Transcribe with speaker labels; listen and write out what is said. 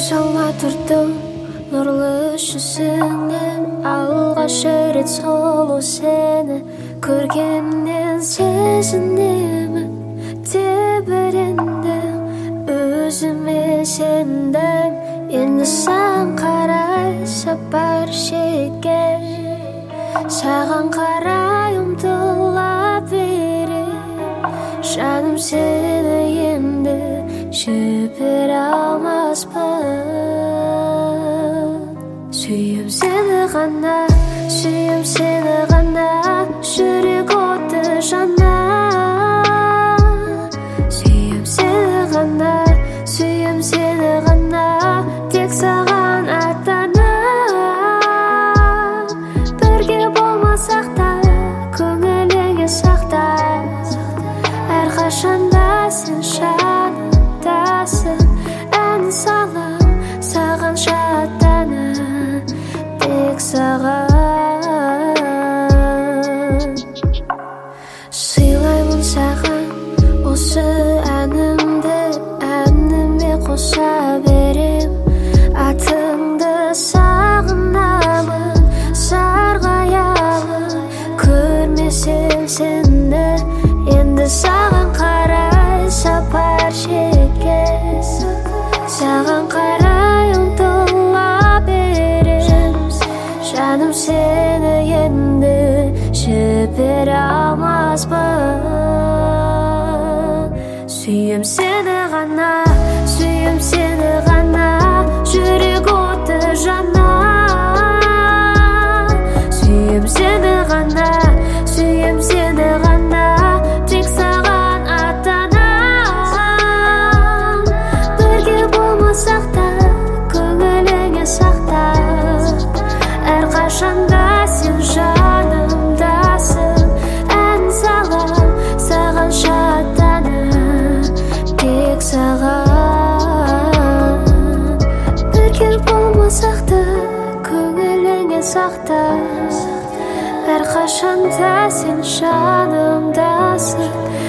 Speaker 1: Шалмай тұрдым нұрлы жүзіңнен, алғаш рет сұлу сені көргеннен сезінемін, тебірендім, өзіме сендім. Енді саған қарай сапар шеккен, саған қарай ұмтыла берем. Жаным сені енді жібере алмаспын. Сүйем сені ғана, сүйем сені ғана, жүрек оты жана. Сүйем сені ғана, сүйем сені ғана, тек саған аттана. Бірге болмасақ та, көңіліңе сақта, әрқашанда сен жанымдасың. Ән салам саған шаттана, тек саған. Сыйлаймын саған осы әнімді, әніме қоса берем. Атыңды сағынамын, сарғаямын, көрмесем сені. Енді саған қарай сапар шеккен, саған қарай ұмтыла берем. Жаным сені енді жібере алмаспын. Сүйем сені ғана, сүйем сені ғана, жүрек оты жана. Сүйем сені ғана, сүйем сені ғана, тек саған аттанам. Бірге болмасақ та, көңіліңе сақта, әрқашанда сен жанымдасың. Ән салам саған шаттана, тек саған. Бірге болмасақ та, көңіліңе сақта, әрқашанда сен жанымдасың.